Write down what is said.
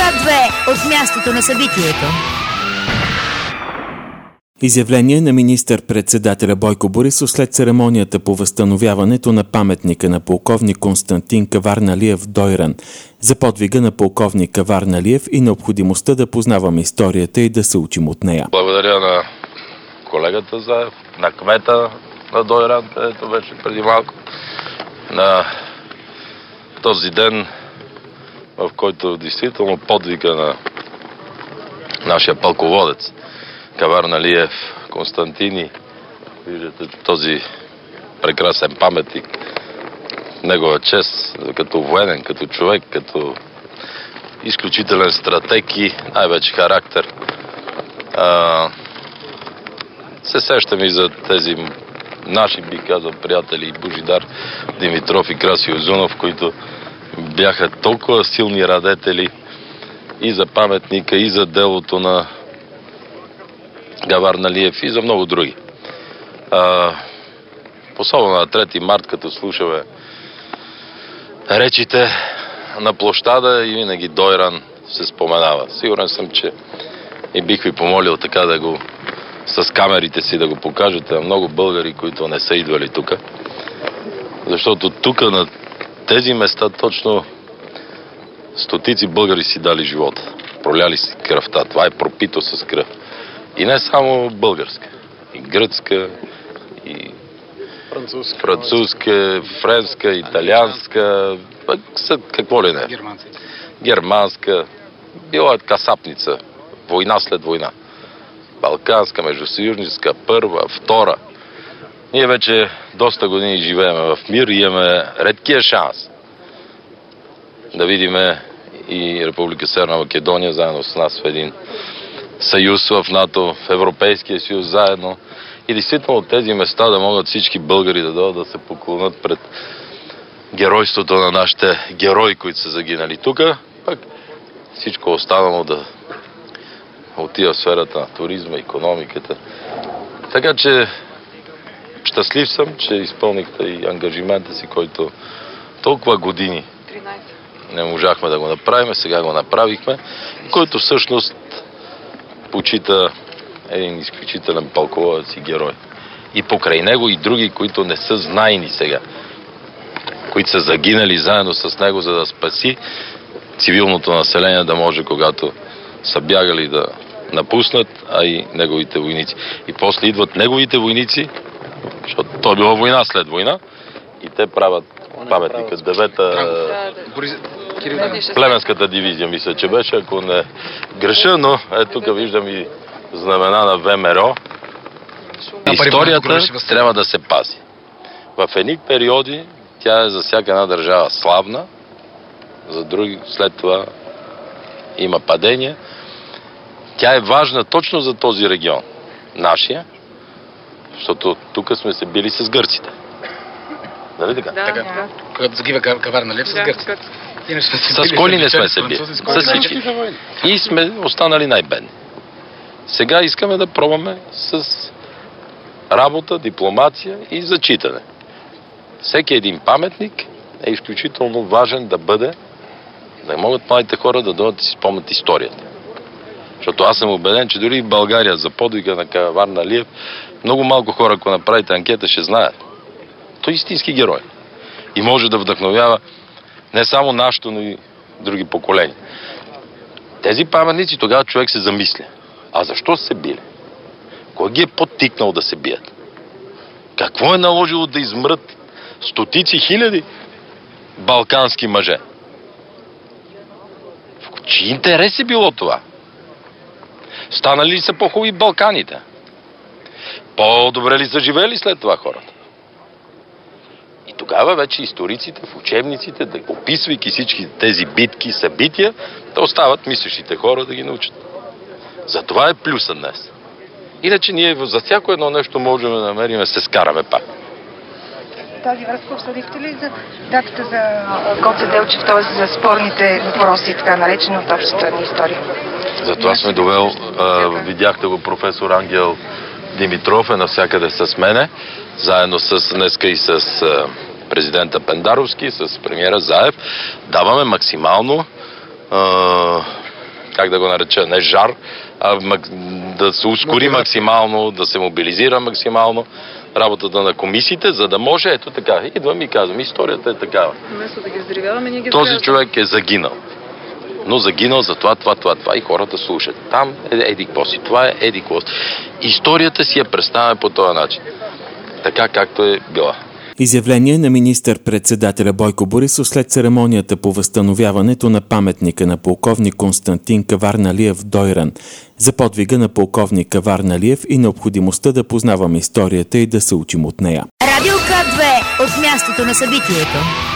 Свят 2 от мястото на събитието. Изявление на министър-председателя Бойко Борисов след церемонията по възстановяването на паметника на полковник Константин Каварналиев в Дойран, за подвига на полковник Каварналиев и необходимостта да познаваме историята и да се учим от нея. Благодаря на колегата Заев, на кмета на Дойран, където беше преди малко, на този ден, в който действително подвига на нашия пълководец Каварналиев, Константини, виждате този прекрасен паметник, негова чест, като военен, като човек, като изключителен стратег и най-вече характер. Се сещам и за тези наши, би казал, приятели Божидар Димитров и Краси Озунов, които бяха толкова силни радетели и за паметника, и за делото на Каварналиев и за много други. Особено на 3 март, като слушаме речите на площада и винаги Дойран се споменава. Сигурен съм, че и бих ви помолил така да го с камерите си да го покажете на много българи, които не са идвали тук. Защото тук на тези места точно стотици българи си дали живота. Проляли си кръвта. Това е пропито с кръв. И не само българска. И гръцка, и французска, френска, италианска, какво ли не. Германска. Била е касапница. Война след война. Балканска, междусъюзническа, първа, втора. Ние вече доста години живеем в мир и имаме редкия шанс да видиме и Република Северна Македония заедно с нас в един съюз в НАТО, в Европейския съюз заедно. И действително от тези места да могат всички българи да дойдат да се поклонят пред геройството на нашите герои, които са загинали тук. Пък всичко останало да отива в сферата на туризма, икономиката. Така че щастлив съм, че изпълнихте и ангажимента си, който толкова години 13 не можахме да го направим, сега го направихме, който всъщност почита един изключителен пълководец и герой. И покрай него и други, които не са знайни сега, които са загинали заедно с него, за да спаси цивилното население, да може, когато са бягали, да напуснат, а и неговите войници. И после идват неговите войници, защото то е била война след война, и те правят паметника. 9-та племенската дивизия, мисля, че беше, ако не греша, но тук виждам и знамена на ВМРО. Историята трябва да се пази. В едни периоди тя е за всяка една държава славна, за други след това има падения. Тя е важна точно за този регион, нашия, защото тук сме се били с гърците. Нали така? Да. Когато загива Каварналиев с гърците. С кой ли не сме се били? С всички. И сме останали най-бедни. Сега искаме да пробваме с работа, дипломация и зачитане. Всеки един паметник е изключително важен да бъде, да могат младите хора да дойдат и си спомнят историята. Защото аз съм убеден, че дори в България за подвига на Каварналиев много малко хора, ако направите анкета, ще знаят. Той е истински герой. И може да вдъхновява не само нашето, но и други поколения. Тези паметници, тогава човек се замисля. А защо са се били? Кой ги е подтикнал да се бият? Какво е наложило да измрат стотици хиляди балкански мъже? В чий интерес е било това? Станали ли са по-хубави Балканите? По-добре ли са живели след това хората? И тогава вече историците в учебниците, да описвайки всички тези битки, събития, да остават мислещите хора да ги научат. Затова е плюса днес. Иначе ние за всяко едно нещо можем да намерим да се скараме пак. Тази връзка обсъдихте ли за датата за Гоце Делчев, т.е. за спорните въпроси, така наречени от общата ни история? Затова сме довел, видяхте го, професор Ангел Димитров е навсякъде с мене, заедно с днеска и с президента Пендаровски, с премиера Заев. Даваме максимално как да го нареча, не жар, а да се ускори максимално, да се мобилизира максимално работата на комисиите, за да може, ето така, идвам и казвам, историята е такава. Вместо да ги взривяваме, ние ги Този човек е загинал. Но загинал за това и хората слушат. Там е еди-какво си, това е еди-какво си. Историята си я представяме по този начин. Така както е била. Изявление на министър-председателя Бойко Борисов след церемонията по възстановяването на паметника на полковник Константин Каварналиев в Дойран, за подвига на полковник Каварналиев и необходимостта да познаваме историята и да се учим от нея. Радио К2 от мястото на събитието.